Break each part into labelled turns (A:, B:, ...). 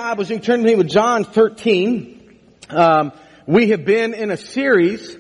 A: Bibles, you can turn to me with John 13. We have been in a series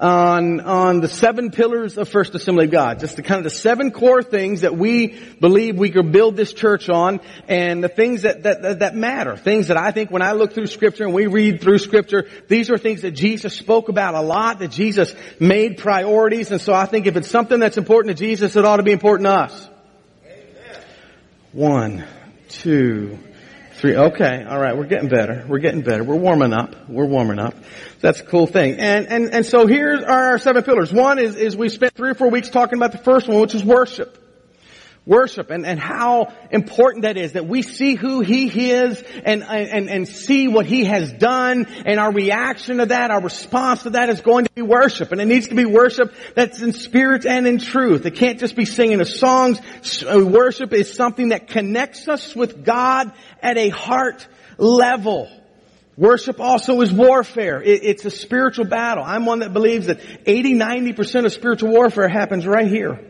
A: on the 7 pillars of First Assembly of God. Just the kind of the 7 core things that we believe we could build this church on, and the things that matter. Things that I think when I look through Scripture and we read through Scripture, these are things that Jesus spoke about a lot, that Jesus made priorities, and so I think if it's something that's important to Jesus, it ought to be important to us. Amen. 1, 2, 3. Okay. All right. We're getting better. We're warming up. That's a cool thing. And so here are our 7 pillars. One is we spent 3 or 4 weeks talking about the first one, which is worship. Worship and how important that is, that we see who He is and see what He has done, and our reaction to that, our response to that is going to be worship. And it needs to be worship that's in spirit and in truth. It can't just be singing of songs. Worship is something that connects us with God at a heart level. Worship also is warfare. It's a spiritual battle. I'm one that believes that 80-90% of spiritual warfare happens right here.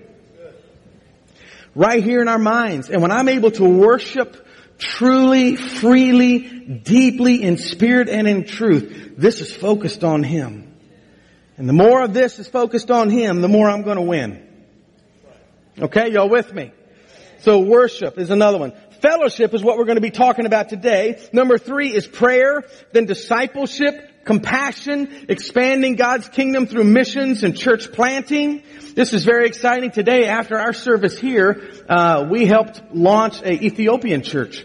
A: Right here in our minds. And when I'm able to worship truly, freely, deeply in spirit and in truth, this is focused on Him. And the more of this is focused on Him, the more I'm going to win. Okay, y'all with me? So worship is another one. Fellowship is what we're going to be talking about today. Number 3 is prayer, then discipleship, compassion, expanding God's kingdom through missions and church planting. This is very exciting. Today, after our service here, we helped launch a Ethiopian church.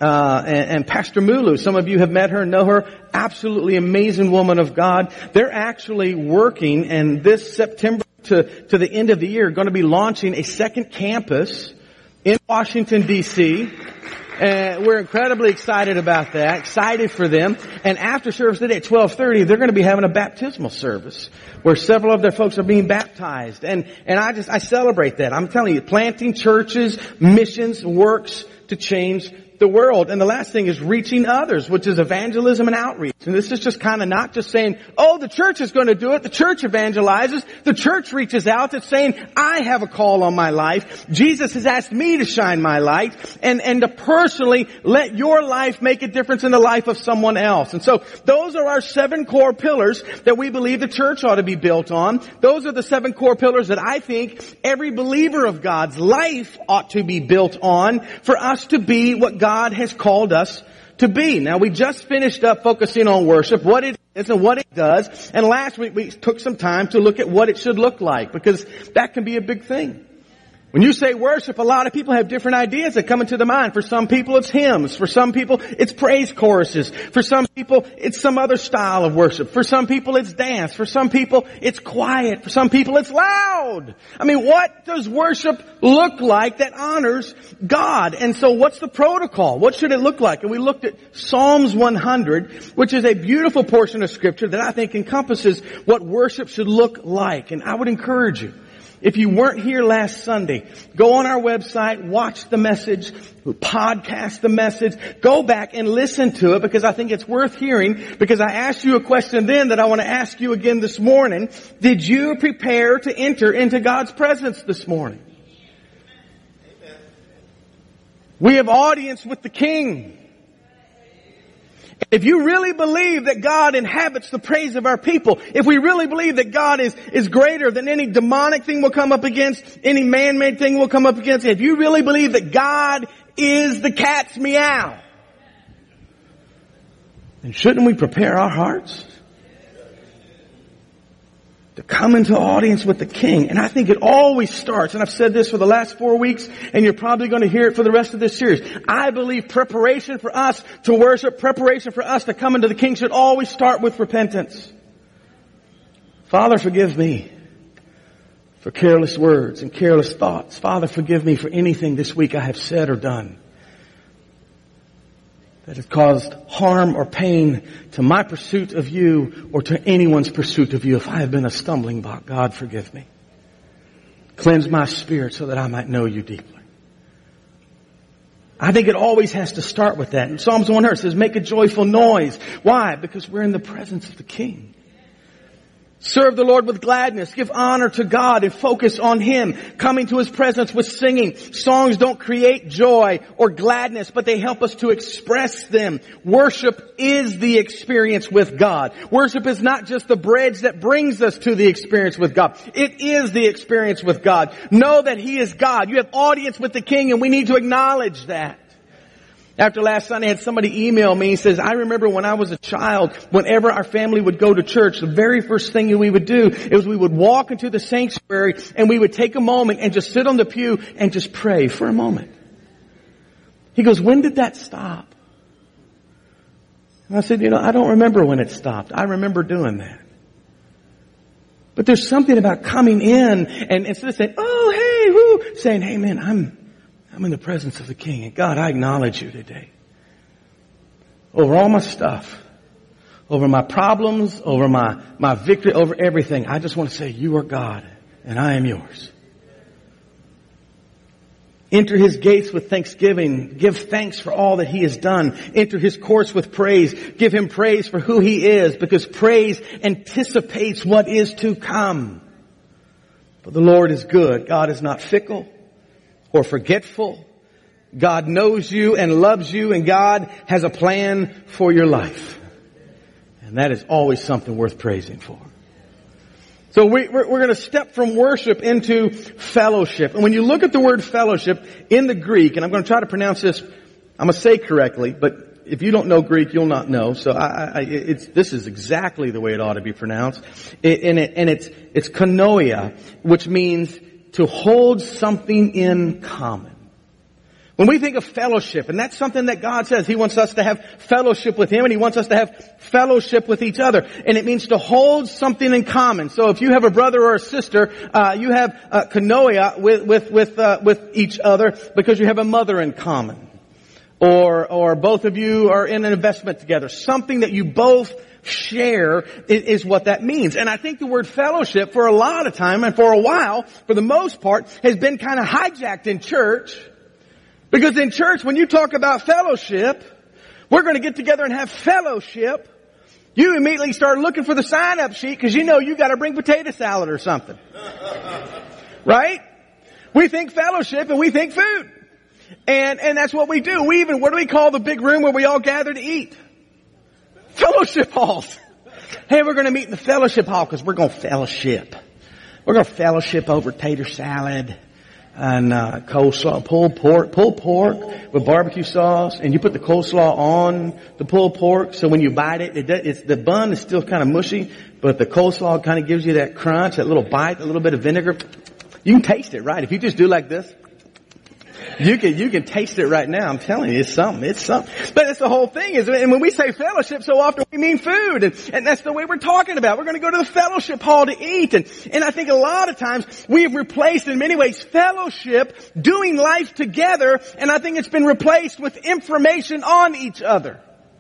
A: And Pastor Mulu, some of you have met her, know her, absolutely amazing woman of God. They're actually working, and this September to the end of the year, going to be launching a second campus in Washington, D.C., and we're incredibly excited about that, excited for them. And after service today at 12:30, they're going to be having a baptismal service where several of their folks are being baptized. And I celebrate that. I'm telling you, planting churches, missions, works to change the world. And the last thing is reaching others, which is evangelism and outreach. And this is just kind of not just saying, oh, the church is going to do it. The church evangelizes. The church reaches out. It's saying, I have a call on my life. Jesus has asked me to shine my light and to personally let your life make a difference in the life of someone else. And so those are our 7 core pillars that we believe the church ought to be built on. Those are the 7 core pillars that I think every believer of God's life ought to be built on for us to be what God has called us to be. Now, we just finished up focusing on worship, what it is and what it does. And last week we took some time to look at what it should look like, because that can be a big thing. When you say worship, a lot of people have different ideas that come into their mind. For some people, it's hymns. For some people, it's praise choruses. For some people, it's some other style of worship. For some people, it's dance. For some people, it's quiet. For some people, it's loud. I mean, what does worship look like that honors God? And so what's the protocol? What should it look like? And we looked at Psalms 100, which is a beautiful portion of Scripture that I think encompasses what worship should look like. And I would encourage you, if you weren't here last Sunday, go on our website, watch the message, podcast the message, go back and listen to it, because I think it's worth hearing, because I asked you a question then that I want to ask you again this morning. Did you prepare to enter into God's presence this morning? Amen. We have audience with the King. If you really believe that God inhabits the praise of our people, if we really believe that God is greater than any demonic thing we'll come up against, any man-made thing we'll come up against, if you really believe that God is the cat's meow, then shouldn't we prepare our hearts to come into audience with the King? And I think it always starts, and I've said this for the last 4 weeks, and you're probably going to hear it for the rest of this series. I believe preparation for us to worship, preparation for us to come into the King should always start with repentance. Father, forgive me for careless words and careless thoughts. Father, forgive me for anything this week I have said or done that has caused harm or pain to my pursuit of you or to anyone's pursuit of you. If I have been a stumbling block, God, forgive me. Cleanse my spirit so that I might know you deeply. I think it always has to start with that. In Psalms 100 it says, make a joyful noise. Why? Because we're in the presence of the King. Serve the Lord with gladness. Give honor to God and focus on Him. Coming to His presence with singing. Songs don't create joy or gladness, but they help us to express them. Worship is the experience with God. Worship is not just the bridge that brings us to the experience with God. It is the experience with God. Know that He is God. You have audience with the King, and we need to acknowledge that. After last Sunday, I had somebody email me. He says, I remember when I was a child, whenever our family would go to church, the very first thing we would do is we would walk into the sanctuary and we would take a moment and just sit on the pew and just pray for a moment. He goes, when did that stop? And I said, I don't remember when it stopped. I remember doing that. But there's something about coming in and instead of saying, oh, hey, whoo, saying, hey man, I'm in the presence of the King. And God, I acknowledge you today. Over all my stuff. Over my problems. Over my victory. Over everything. I just want to say, you are God. And I am yours. Enter His gates with thanksgiving. Give thanks for all that He has done. Enter His courts with praise. Give Him praise for who He is. Because praise anticipates what is to come. But the Lord is good. God is not fickle or forgetful. God knows you and loves you, and God has a plan for your life. And that is always something worth praising for. So we're going to step from worship into fellowship. And when you look at the word fellowship in the Greek, and I'm going to try to pronounce this, I'm going to say correctly, but if you don't know Greek, you'll not know. So this is exactly the way it ought to be pronounced. It's koinonia, which means to hold something in common. When we think of fellowship, and that's something that God says, He wants us to have fellowship with Him, and He wants us to have fellowship with each other. And it means to hold something in common. So if you have a brother or a sister, you have koinonia with each other because you have a mother in common. Or both of you are in an investment together. Something that you both share is what that means. And I think the word fellowship for a lot of time and for a while, for the most part, has been kind of hijacked in church. Because in church, when you talk about fellowship, we're going to get together and have fellowship. You immediately start looking for the sign-up sheet because you know you got to bring potato salad or something. Right? We think fellowship and we think food. And that's what we do. What do we call the big room where we all gather to eat? Fellowship halls. Hey, we're going to meet in the fellowship hall because we're going to fellowship. We're going to fellowship over tater salad and coleslaw, pulled pork with barbecue sauce. And you put the coleslaw on the pulled pork, so when you bite it, the bun is still kind of mushy, but the coleslaw kind of gives you that crunch, that little bite, a little bit of vinegar. You can taste it, right? If you just do like this, you can taste it right now. I'm telling you, it's something. But it's the whole thing. And when we say fellowship, so often we mean food. And that's the way we're talking about. We're going to go to the fellowship hall to eat. And I think a lot of times we have replaced, in many ways, fellowship, doing life together. And I think it's been replaced with information on each other.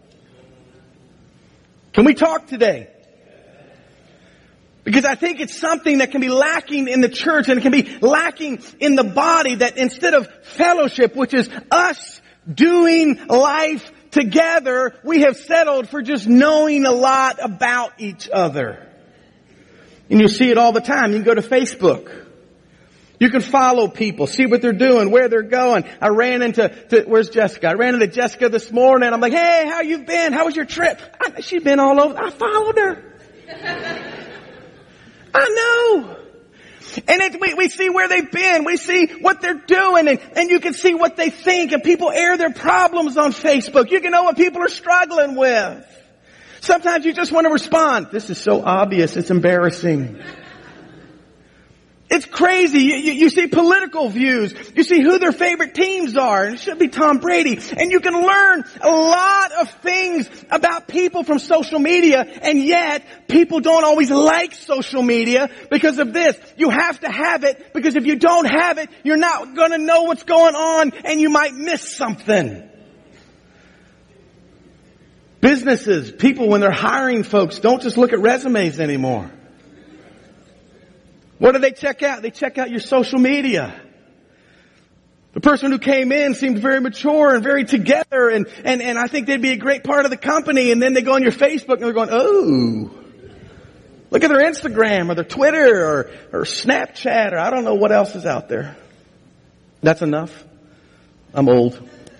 A: Can we talk today? Because I think it's something that can be lacking in the church and it can be lacking in the body, that instead of fellowship, which is us doing life together, we have settled for just knowing a lot about each other. And you see it all the time. You can go to Facebook. You can follow people, see what they're doing, where they're going. I ran into where's Jessica? I ran into Jessica this morning. I'm like, hey, how you been? How was your trip? She's been all over. I followed her. I know. And we see where they've been. We see what they're doing. And you can see what they think. And people air their problems on Facebook. You can know what people are struggling with. Sometimes you just want to respond. This is so obvious. It's embarrassing. It's crazy. You see political views. You see who their favorite teams are. It should be Tom Brady. And you can learn a lot of things about people from social media. And yet, people don't always like social media because of this. You have to have it, because if you don't have it, you're not going to know what's going on and you might miss something. Businesses, people, when they're hiring folks, don't just look at resumes anymore. What do they check out? They check out your social media. The person who came in seemed very mature and very together, and I think they'd be a great part of the company. And then they go on your Facebook and they're going, oh, Look at their Instagram or their Twitter or Snapchat or I don't know what else is out there. That's enough. I'm old.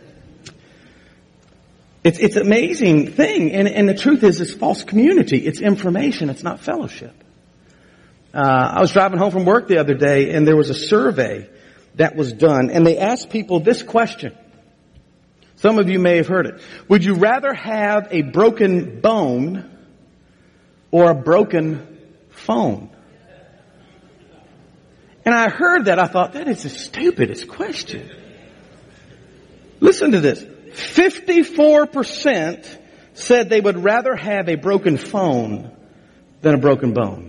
A: It's an amazing thing. And the truth is it's false community. It's information. It's not fellowship. I was driving home from work the other day and there was a survey that was done and they asked people this question. Some of you may have heard it. Would you rather have a broken bone or a broken phone? And I heard that. I thought, that is the stupidest question. Listen to this. 54% said they would rather have a broken phone than a broken bone.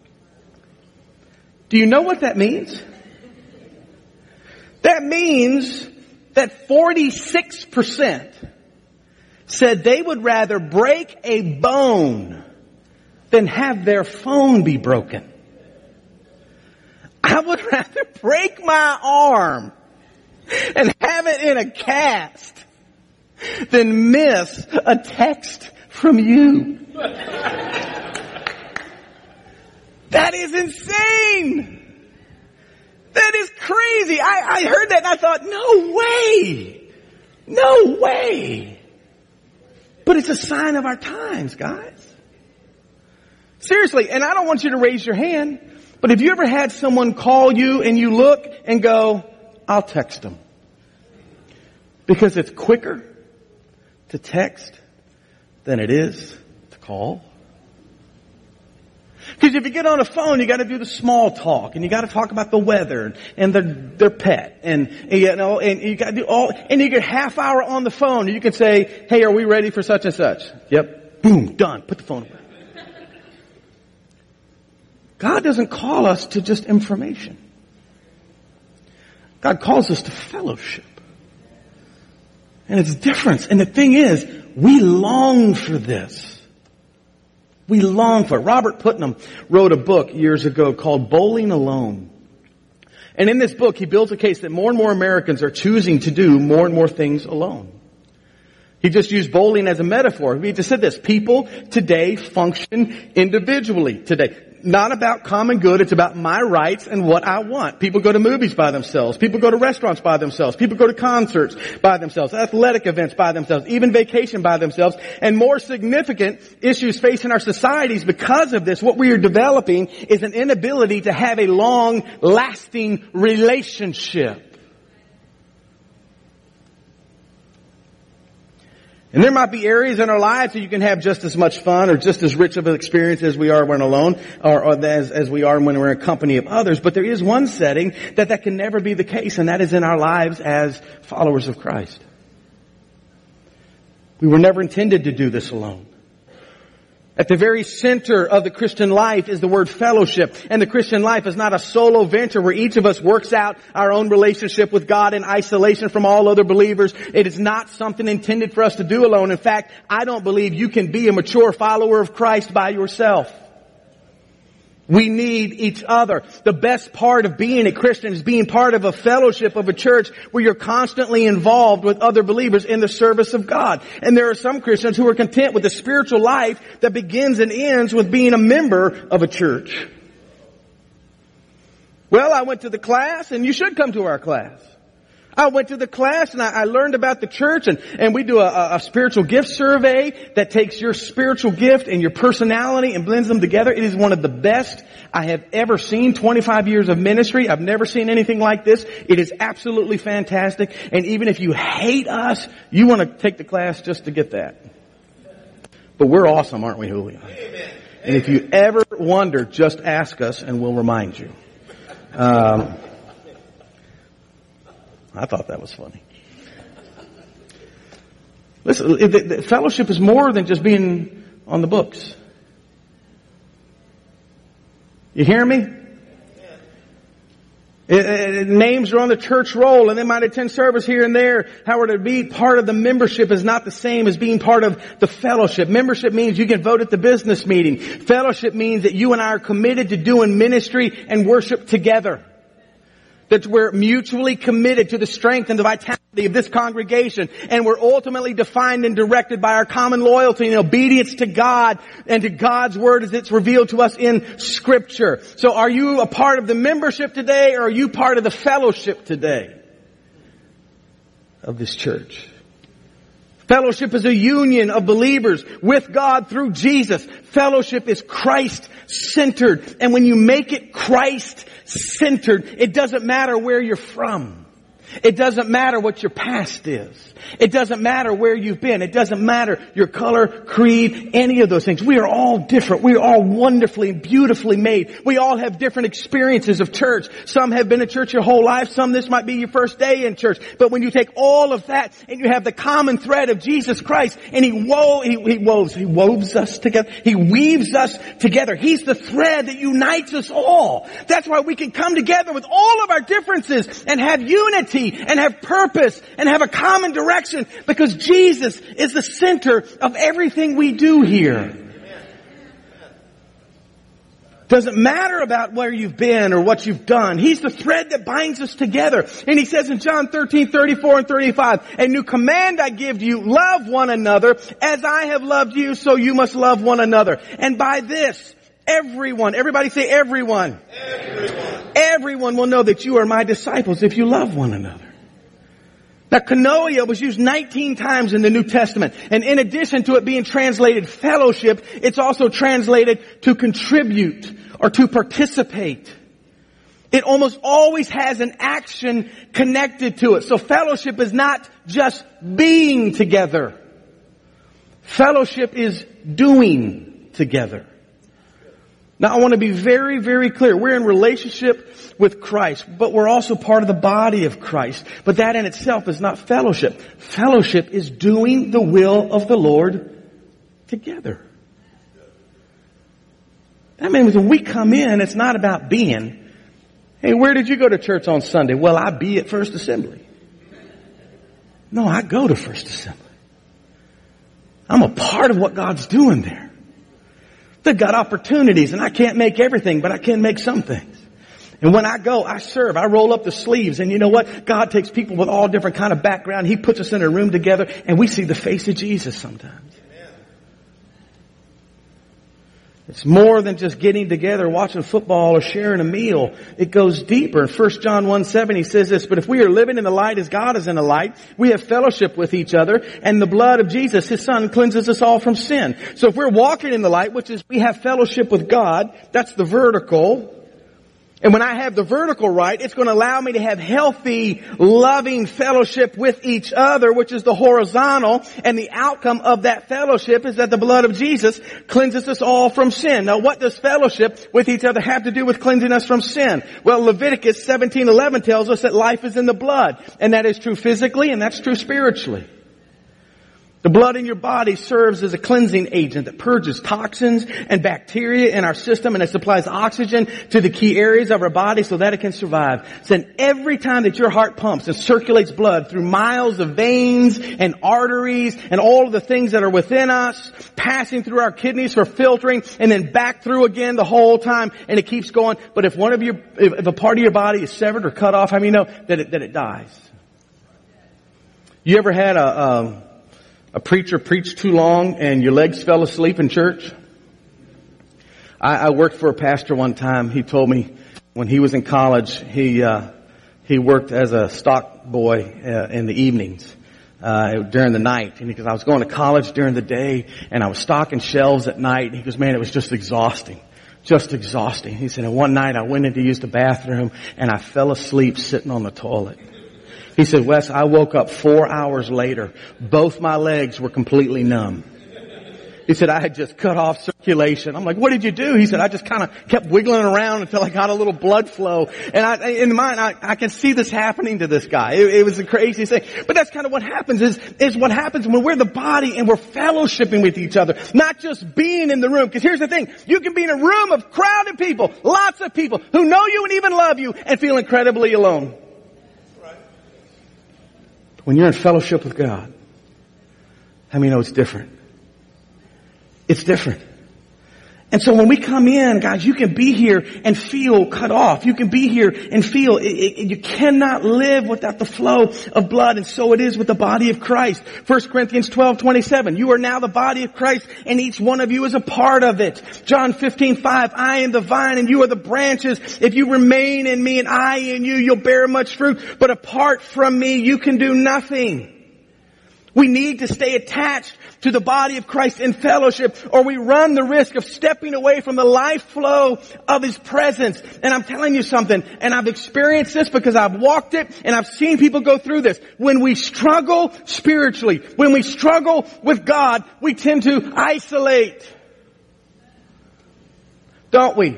A: Do you know what that means? That means that 46% said they would rather break a bone than have their phone be broken. I would rather break my arm and have it in a cast than miss a text from you. That is insane. That is crazy. I heard that and I thought, no way. No way. But it's a sign of our times, guys. Seriously, and I don't want you to raise your hand, but have you ever had someone call you and you look and go, I'll text them? Because it's quicker to text than it is to call. Because if you get on a phone, you got to do the small talk, and you got to talk about the weather and their pet, and you know, and you got to do all. And you get half hour on the phone, and you can say, "Hey, are we ready for such and such?" Yep. Boom. Done. Put the phone away. God doesn't call us to just information. God calls us to fellowship. And it's different. And the thing is, we long for this. We long for it. Robert Putnam wrote a book years ago called Bowling Alone. And in this book, he builds a case that more and more Americans are choosing to do more and more things alone. He just used bowling as a metaphor. He just said this: people today function individually today. Not about common good, it's about my rights and what I want. People go to movies by themselves. People go to restaurants by themselves. People go to concerts by themselves. Athletic events by themselves. Even vacation by themselves. And more significant issues facing our societies because of this, what we are developing is an inability to have a long, lasting relationship. And there might be areas in our lives that you can have just as much fun or just as rich of an experience as we are when alone or as we are when we're in company of others. But there is one setting that can never be the case, and that is in our lives as followers of Christ. We were never intended to do this alone. At the very center of the Christian life is the word fellowship. And the Christian life is not a solo venture where each of us works out our own relationship with God in isolation from all other believers. It is not something intended for us to do alone. In fact, I don't believe you can be a mature follower of Christ by yourself. We need each other. The best part of being a Christian is being part of a fellowship of a church where you're constantly involved with other believers in the service of God. And there are some Christians who are content with a spiritual life that begins and ends with being a member of a church. Well, I went to the class, and you should come to our class. I went to the class and I learned about the church, and we do a spiritual gift survey that takes your spiritual gift and your personality and blends them together. It is one of the best I have ever seen. 25 years of ministry. I've never seen anything like this. It is absolutely fantastic. And even if you hate us, you want to take the class just to get that. But we're awesome, aren't we, Julio? Amen. And if you ever wonder, just ask us and we'll remind you. I thought that was funny. Listen, the fellowship is more than just being on the books. You hear me? Names are on the church roll, and they might attend service here and there. However, to be part of the membership is not the same as being part of the fellowship. Membership means you can vote at the business meeting. Fellowship means that you and I are committed to doing ministry and worship together. That we're mutually committed to the strength and the vitality of this congregation, and we're ultimately defined and directed by our common loyalty and obedience to God and to God's Word as it's revealed to us in Scripture. So are you a part of the membership today, or are you part of the fellowship today of this church? Fellowship is a union of believers with God through Jesus. Fellowship is Christ-centered. And when you make it Christ-centered, it doesn't matter where you're from. It doesn't matter what your past is. It doesn't matter where you've been. It doesn't matter your color, creed, any of those things. We are all different. We are all wonderfully and beautifully made. We all have different experiences of church. Some have been in church your whole life. Some this might be your first day in church. But when you take all of that and you have the common thread of Jesus Christ, and He woves us together. He weaves us together. He's the thread that unites us all. That's why we can come together with all of our differences and have unity and have purpose and have a common direction, because Jesus is the center of everything we do here. Doesn't matter about where you've been or what you've done. He's the thread that binds us together. And He says in John 13:34 and 35, "A new command I give to you, love one another. As I have loved you, so you must love one another. And by this, everyone," everybody say everyone. Everyone will know that you are my disciples if you love one another. Now, koinonia was used 19 times in the New Testament. And in addition to it being translated fellowship, it's also translated to contribute or to participate. It almost always has an action connected to it. So fellowship is not just being together. Fellowship is doing together. Now, I want to be very, very clear. We're in relationship with Christ, but we're also part of the body of Christ. But that in itself is not fellowship. Fellowship is doing the will of the Lord together. That means when we come in, it's not about being. Hey, where did you go to church on Sunday? Well, I be at First Assembly. No, I go to First Assembly. I'm a part of what God's doing there. They've got opportunities, and I can't make everything, but I can make some things. And when I go, I serve. I roll up the sleeves. And you know what? God takes people with all different kind of background. He puts us in a room together, and we see the face of Jesus sometimes. It's more than just getting together, watching football, or sharing a meal. It goes deeper. In 1 John 1:7, he says this, "But if we are living in the light as God is in the light, we have fellowship with each other, and the blood of Jesus, His Son, cleanses us all from sin." So if we're walking in the light, which is we have fellowship with God, that's the vertical. And when I have the vertical right, it's going to allow me to have healthy, loving fellowship with each other, which is the horizontal. And the outcome of that fellowship is that the blood of Jesus cleanses us all from sin. Now, what does fellowship with each other have to do with cleansing us from sin? Well, Leviticus 17:11 tells us that life is in the blood. And that is true physically, and that's true spiritually. The blood in your body serves as a cleansing agent that purges toxins and bacteria in our system, and it supplies oxygen to the key areas of our body so that it can survive. So every time that your heart pumps and circulates blood through miles of veins and arteries and all of the things that are within us, passing through our kidneys for filtering, and then back through again the whole time, and it keeps going. But if if a part of your body is severed or cut off, how many know that it dies? You ever had a preacher preached too long and your legs fell asleep in church? I worked for a pastor one time. He told me when he was in college, he worked as a stock boy in the evenings, during the night. And because I was going to college during the day and I was stocking shelves at night. And he goes, man, it was just exhausting. Just exhausting. He said, and one night I went in to use the bathroom and I fell asleep sitting on the toilet. He said, Wes, I woke up 4 hours later. Both my legs were completely numb. He said, I had just cut off circulation. I'm like, what did you do? He said, I just kind of kept wiggling around until I got a little blood flow. And in mind, I can see this happening to this guy. It was the craziest thing. But that's kind of what happens is what happens when we're the body and we're fellowshipping with each other. Not just being in the room. Because here's the thing. You can be in a room of crowded people, lots of people who know you and even love you, and feel incredibly alone. When you're in fellowship with God, how many know it's different? It's different. And so when we come in, guys, you can be here and feel cut off. You can be here and feel you cannot live without the flow of blood. And so it is with the body of Christ. 1 Corinthians 12:27. You are now the body of Christ, and each one of you is a part of it. John 15:5. I am the vine and you are the branches. If you remain in me and I in you, you'll bear much fruit. But apart from me, you can do nothing. We need to stay attached to the body of Christ in fellowship, or we run the risk of stepping away from the life flow of His presence. And I'm telling you something, and I've experienced this because I've walked it, and I've seen people go through this. When we struggle spiritually, when we struggle with God, we tend to isolate. Don't we?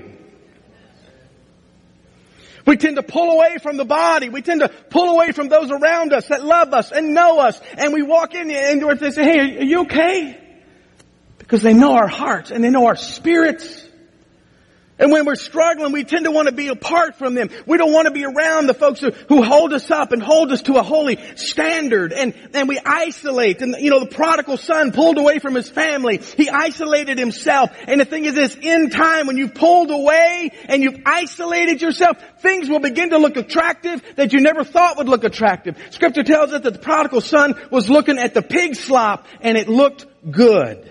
A: We tend to pull away from the body. We tend to pull away from those around us that love us and know us. And we walk in and they say, hey, are you okay? Because they know our hearts and they know our spirits. And when we're struggling, we tend to want to be apart from them. We don't want to be around the folks who hold us up and hold us to a holy standard. And we isolate. And, the prodigal son pulled away from his family. He isolated himself. And the thing is this, in time, when you've pulled away and you've isolated yourself, things will begin to look attractive that you never thought would look attractive. Scripture tells us that the prodigal son was looking at the pig slop and it looked good.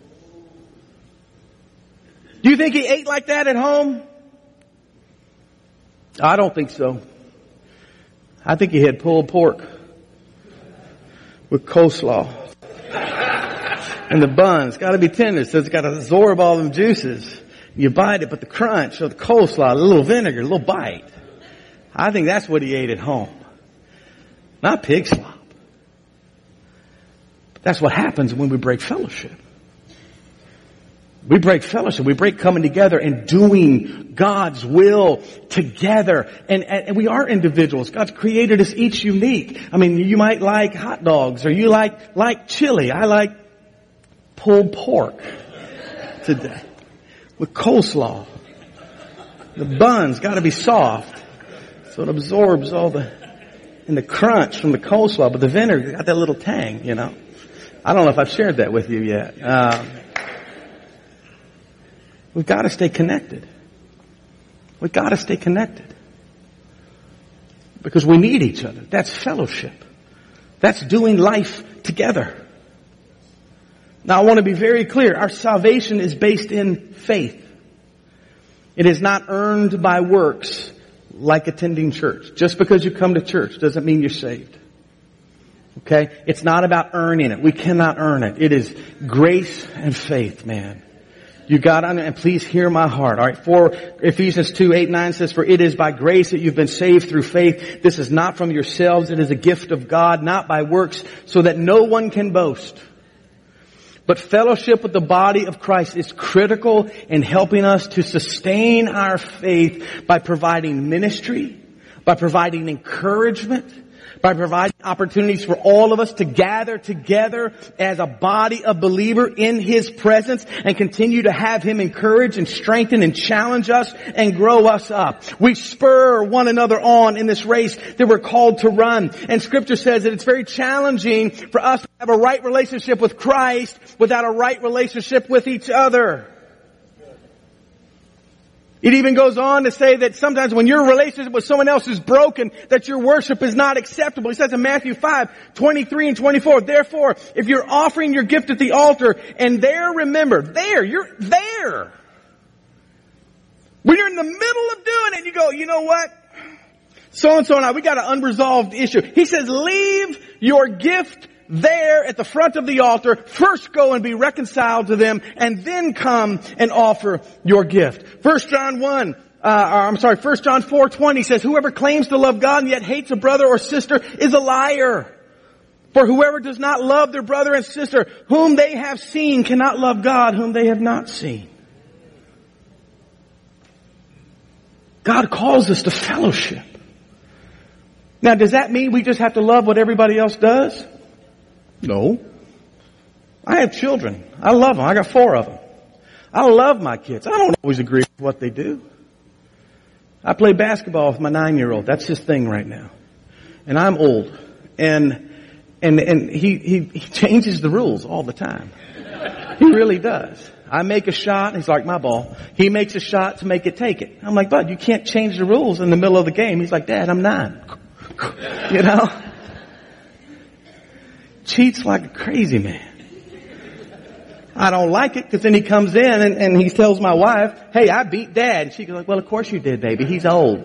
A: Do you think he ate like that at home? I don't think so. I think he had pulled pork with coleslaw. And the bun's got to be tender, so it's got to absorb all them juices. You bite it, but the crunch of the coleslaw, a little vinegar, a little bite. I think that's what he ate at home. Not pig slop. But that's what happens when we break fellowship. We break fellowship. We break coming together and doing God's will together. And we are individuals. God's created us each unique. I mean, you might like hot dogs or you like chili. I like pulled pork today with coleslaw. The bun's got to be soft so it absorbs all the crunch from the coleslaw. But the vinegar got that little tang, I don't know if I've shared that with you yet. We've got to stay connected. We've got to stay connected. Because we need each other. That's fellowship. That's doing life together. Now I want to be very clear. Our salvation is based in faith. It is not earned by works like attending church. Just because you come to church doesn't mean you're saved. Okay? It's not about earning it. We cannot earn it. It is grace and faith, man. You got on, and please hear my heart. All right. For Ephesians 2:8-9 says, for it is by grace that you've been saved through faith. This is not from yourselves. It is a gift of God, not by works, so that no one can boast. But fellowship with the body of Christ is critical in helping us to sustain our faith by providing ministry, by providing encouragement, by providing opportunities for all of us to gather together as a body of believer in His presence and continue to have Him encourage and strengthen and challenge us and grow us up. We spur one another on in this race that we're called to run. And Scripture says that it's very challenging for us to have a right relationship with Christ without a right relationship with each other. It even goes on to say that sometimes when your relationship with someone else is broken, that your worship is not acceptable. He says in Matthew 5:23 and 24, therefore, if you're offering your gift at the altar, and you're there. When you're in the middle of doing it, you go, you know what? So-and-so and I, we got an unresolved issue. He says, leave your gift there at the front of the altar. First go and be reconciled to them, and then come and offer your gift. 1 John 4:20 says, whoever claims to love God and yet hates a brother or sister is a liar. For whoever does not love their brother and sister whom they have seen cannot love God whom they have not seen. God calls us to fellowship. Now, does that mean we just have to love what everybody else does? No. I have children. I love them. I got 4 of them. I love my kids. I don't always agree with what they do. I play basketball with my 9-year-old. That's his thing right now. And I'm old. And he changes the rules all the time. He He really does. I make a shot, he's like, my ball. He makes a shot to make it take it. I'm like, bud, you can't change the rules in the middle of the game. He's like, Dad, I'm 9. You know? Cheats like a crazy man. I don't like it because then he comes in and he tells my wife, hey, I beat Dad. And she goes, well, of course you did, baby. He's old.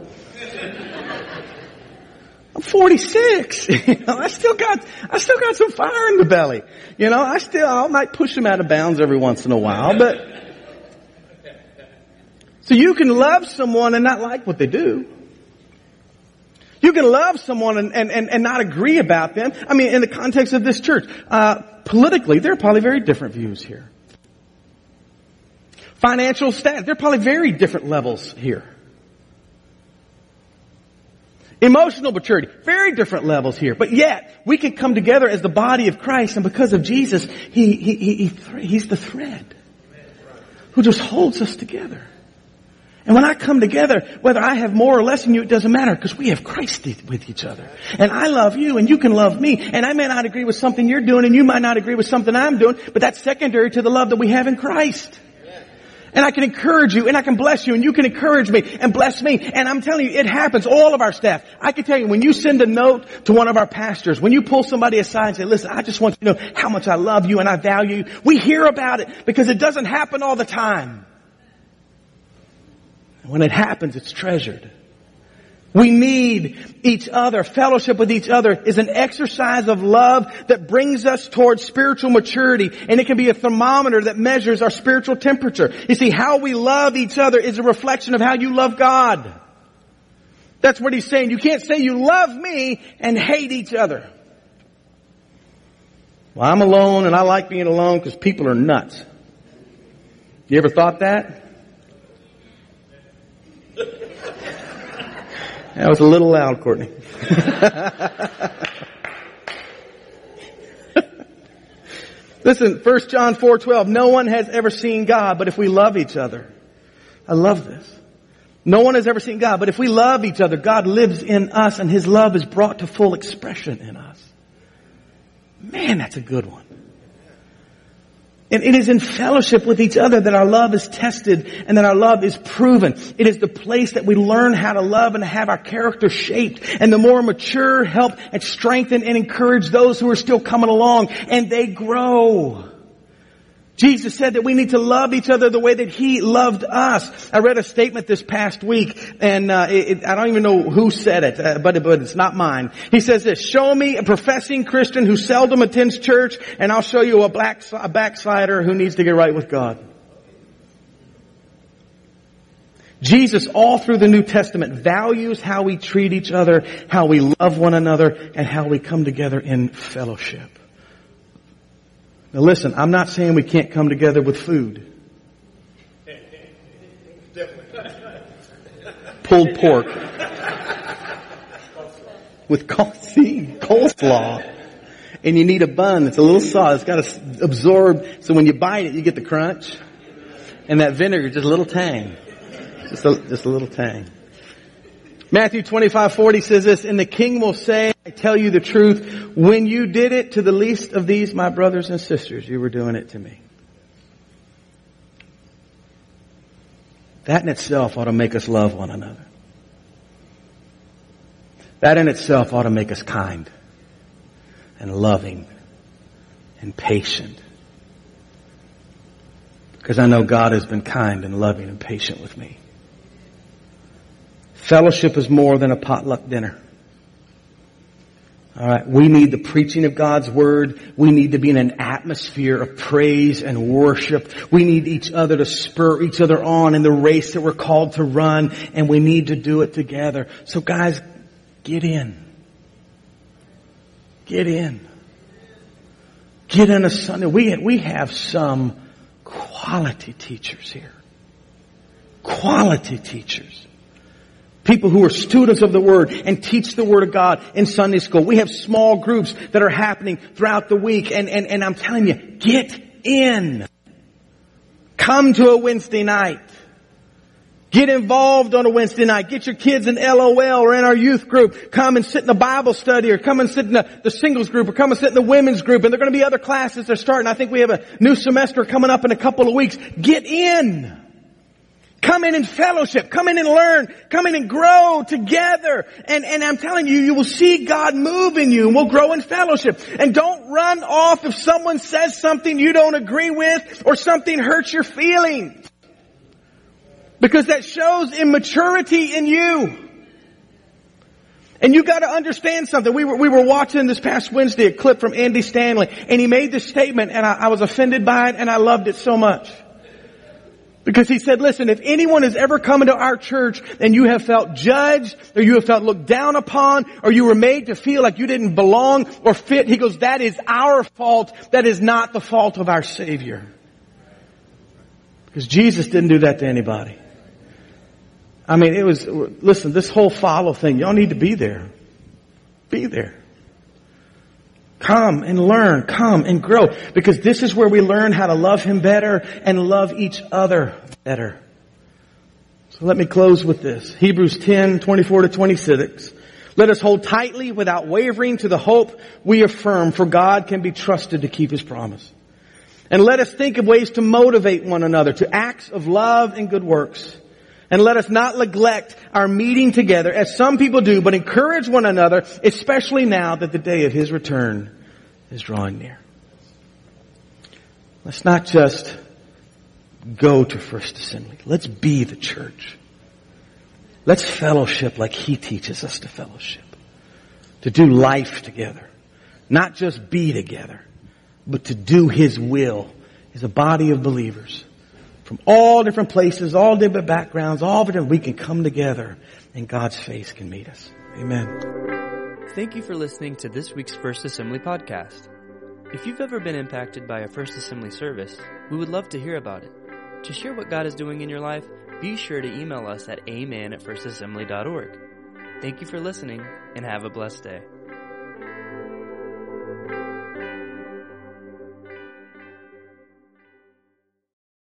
A: I'm 46. You know, I still got some fire in the belly. You know, I might push him out of bounds every once in a while, but so you can love someone and not like what they do. You can love someone and not agree about them. I mean, in the context of this church, politically, there are probably very different views here. Financial status, there are probably very different levels here. Emotional maturity, very different levels here. But yet, we can come together as the body of Christ, and because of Jesus, He's the thread who just holds us together. And when I come together, whether I have more or less than you, it doesn't matter because we have Christ with each other. And I love you and you can love me. And I may not agree with something you're doing and you might not agree with something I'm doing, but that's secondary to the love that we have in Christ. And I can encourage you and I can bless you and you can encourage me and bless me. And I'm telling you, it happens. All of our staff. I can tell you, when you send a note to one of our pastors, when you pull somebody aside and say, listen, I just want you to know how much I love you and I value you. We hear about it because it doesn't happen all the time. When it happens, it's treasured. We need each other. Fellowship with each other is an exercise of love that brings us towards spiritual maturity. And it can be a thermometer that measures our spiritual temperature. You see, how we love each other is a reflection of how you love God. That's what he's saying. You can't say you love me and hate each other. Well, I'm alone and I like being alone because people are nuts. You ever thought that? That was a little loud, Courtney. Listen, 1 John 4:12. No one has ever seen God, but if we love each other. I love this. No one has ever seen God, but if we love each other, God lives in us and His love is brought to full expression in us. Man, that's a good one. And it is in fellowship with each other that our love is tested and that our love is proven. It is the place that we learn how to love and have our character shaped. And the more mature help and strengthen and encourage those who are still coming along, and they grow. Jesus said that we need to love each other the way that He loved us. I read a statement this past week, and I don't even know who said it, but it's not mine. He says this: show me a professing Christian who seldom attends church, and I'll show you a backslider who needs to get right with God. Jesus, all through the New Testament, values how we treat each other, how we love one another, and how we come together in fellowship. Now listen, I'm not saying we can't come together with food. Pulled pork. With coleslaw. And you need a bun that's a little soft. It's got to absorb, so when you bite it, you get the crunch. And that vinegar, just a little tang. Just a little tang. Matthew 25:40 says this: and the king will say, I tell you the truth, when you did it to the least of these, my brothers and sisters, you were doing it to me. That in itself ought to make us love one another. That in itself ought to make us kind and loving and patient. Because I know God has been kind and loving and patient with me. Fellowship is more than a potluck dinner. All right. We need the preaching of God's Word. We need to be in an atmosphere of praise and worship. We need each other to spur each other on in the race that we're called to run. And we need to do it together. So guys, get in. Get in. Get in a Sunday. We have some quality teachers here. Quality teachers. People who are students of the Word and teach the Word of God in Sunday school. We have small groups that are happening throughout the week. And I'm telling you, get in. Come to a Wednesday night. Get involved on a Wednesday night. Get your kids in LOL or in our youth group. Come and sit in the Bible study, or come and sit in the singles group, or come and sit in the women's group. And there are going to be other classes that are starting. I think we have a new semester coming up in a couple of weeks. Get in. Come in and fellowship. Come in and learn. Come in and grow together. And I'm telling you, you will see God move in you, and we'll grow in fellowship. And don't run off if someone says something you don't agree with or something hurts your feelings. Because that shows immaturity in you. And you got to understand something. We were watching this past Wednesday a clip from Andy Stanley, and he made this statement, and I was offended by it, and I loved it so much. Because he said, listen, if anyone has ever come into our church and you have felt judged, or you have felt looked down upon, or you were made to feel like you didn't belong or fit, he goes, that is our fault. That is not the fault of our Savior. Because Jesus didn't do that to anybody. I mean, listen, this whole follow thing, y'all need to be there. Be there. Come and learn. Come and grow. Because this is where we learn how to love Him better and love each other better. So let me close with this. Hebrews 10:24-26. Let us hold tightly without wavering to the hope we affirm, for God can be trusted to keep His promise. And let us think of ways to motivate one another to acts of love and good works. And let us not neglect our meeting together, as some people do, but encourage one another, especially now that the day of His return is drawing near. Let's not just go to First Assembly. Let's be the church. Let's fellowship like He teaches us to fellowship. To do life together. Not just be together, but to do His will as a body of believers. From all different places, all different backgrounds, all different, we can come together and God's face can meet us. Amen.
B: Thank you for listening to this week's First Assembly podcast. If you've ever been impacted by a First Assembly service, we would love to hear about it. To share what God is doing in your life, be sure to email us at amen@firstassembly.org. Thank you for listening, and have a blessed day.